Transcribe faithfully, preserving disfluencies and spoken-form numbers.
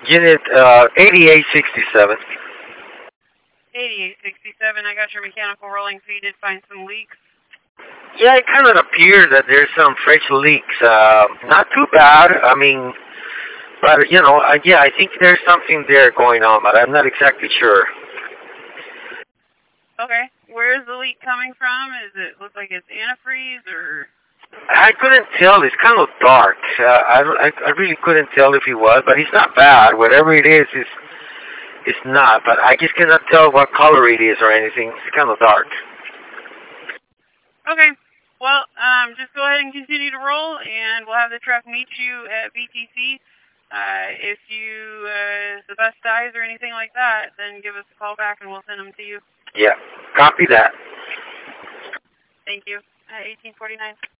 Unit uh, eighty-eight sixty-seven. eighty-eight sixty-seven, I got your mechanical rolling, so you did find some leaks. Yeah, it kind of appears that there's some fresh leaks. Uh, not too bad. I mean, but, you know, uh, yeah, I think there's something there going on, but I'm not exactly sure. Okay. Where is the leak coming from? Does it look like it's antifreeze or... I couldn't tell. It's kind of dark. Uh, I, don't- I I really couldn't tell if it was, but it's not bad. Whatever it is, it's, it's not. But I just cannot tell what color it is or anything. It's kind of dark. Okay. Well, um, just go ahead and continue to roll, and we'll have the truck meet you at B T C. Uh, if you, uh, the bus dies or anything like that, then give us a call back and we'll send them to you. Yeah, copy that. Thank you. Uh, eighteen forty-nine.